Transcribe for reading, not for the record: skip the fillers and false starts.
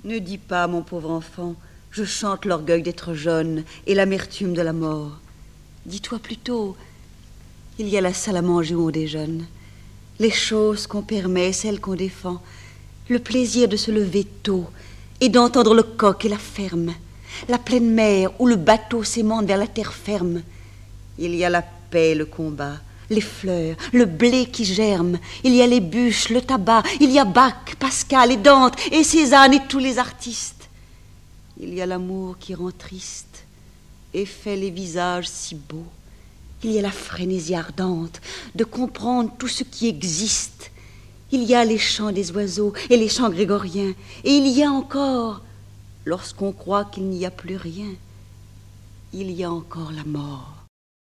Ne dis pas, mon pauvre enfant, je chante l'orgueil d'être jeune et l'amertume de la mort. Dis-toi plutôt, il y a la salle à manger où on déjeune, les choses qu'on permet, celles qu'on défend, le plaisir de se lever tôt et d'entendre le coq et la ferme, la pleine mer où le bateau s'aimante vers la terre ferme. Il y a la paix, le combat, les fleurs, le blé qui germe, il y a les bûches, le tabac, il y a Bach, Pascal et Dante et Cézanne et tous les artistes. Il y a l'amour qui rend triste et fait les visages si beaux. Il y a la frénésie ardente de comprendre tout ce qui existe. Il y a les chants des oiseaux et les chants grégoriens. Et il y a encore, lorsqu'on croit qu'il n'y a plus rien, il y a encore la mort.